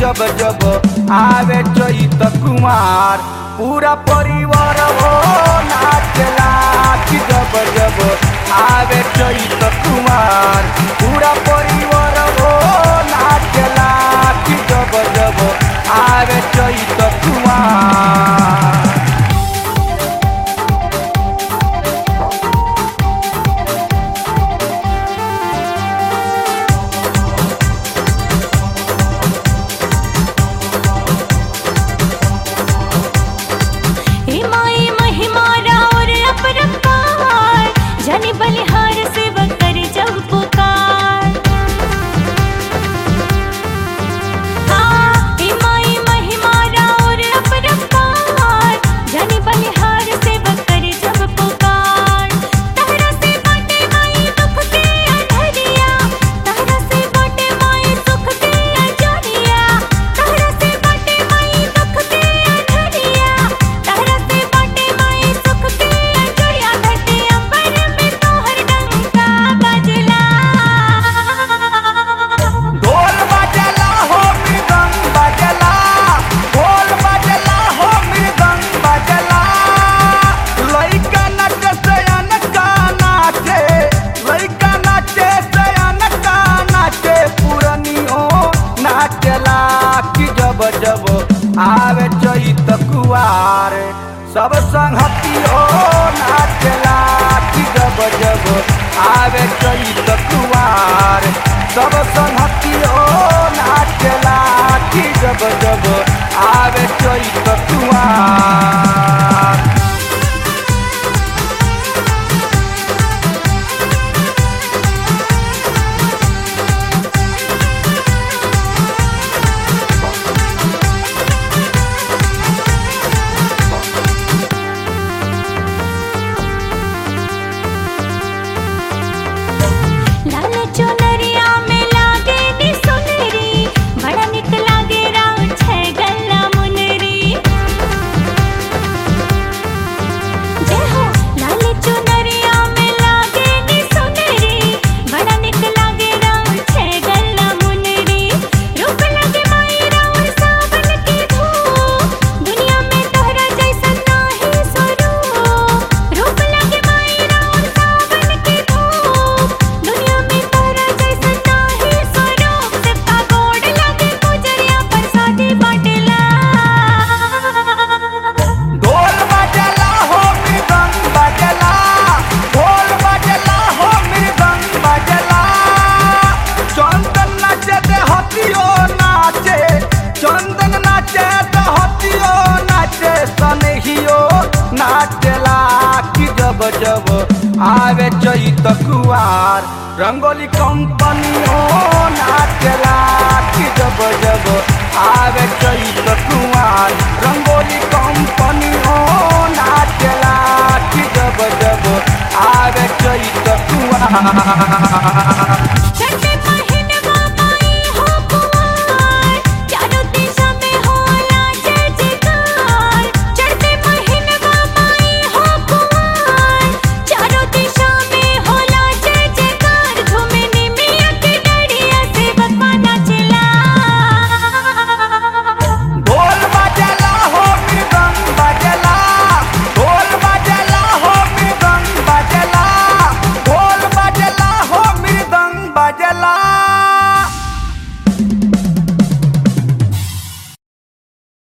जब जब आवे चैत कुमार पूरा परिवार हो नाचला कि जब जब आवे चैत कुमार पूरा परिवार हो नाचला कि जब जब आवे चैत कुमार। जाने बलिहार से बकर जब पुकार माई महिमा और अपरकार जाने बलिहार से बकर जब पुकार तहरा से बाटे माई दुख के अंधरिया तहरा से बाटे माई सुख के अंजरिया तहरा से बाटे माई दुख के अंधरिया तहरा से बाटे माई सुख के अंजरिया धरती अंबर में तोहर डंका बजला ढोल बजला हो मृदंग बजला ढोल बजला हो मृदंग बजला लइका नाचे सयान का नाचे लइका नाचे सयान का नाचे पुरनियो नाचला कि जब जब आवे चैत कुवार सब संगतियो नाचला कि जब जब आवे चैत कुवार सब संगतियो नाचला कि जब जब आवे चैत कुवार। लाल चुनरिया में लागे नी सुनरी बड़ा निक लागे राव छै गल्ला मुनरी जय हो लाल चुनरिया में लागे नी सुनरी बड़ा निक लागे राव छै गल्ला मुनरी रूप लागे माई राव सावन की धूप दुनिया में तोहरा जैसन नाही स्वरूप रूप लागे माई राव सावन की धूप दुनिया में तोहरा जैसन नाही स्वरूप सबका गोड़ लागे गुजरिया प्रसादी बाटेला ढोल बजला हो मृदंग बजला ढोल बजला हो मृदंग बजला चंदन नाचे देहतियो नाचे चंदन नाचे देहतियो नाचे सनहियो नाचला कि जब जब आवे चैत कुवार रंगोली कंपनियो नाचला कि जब जब आवे चैत कुवार रंगोली कंपनियो नाचला कि जब जब आवे चैत कुवार। चढ़ते पहिनवा माई हो कुंवार चारों दिशा में होला जय जयकार चढ़ते पहिनवा माई हो कुंवार चारों दिशा में होला जय जयकार झूमे निमिया के डरिया से बकवा नाचला ढोल बजला हो मृदंग बजला ढोल बजला हो मृदंग बजला ढोल बजला हो मृदंग बजला।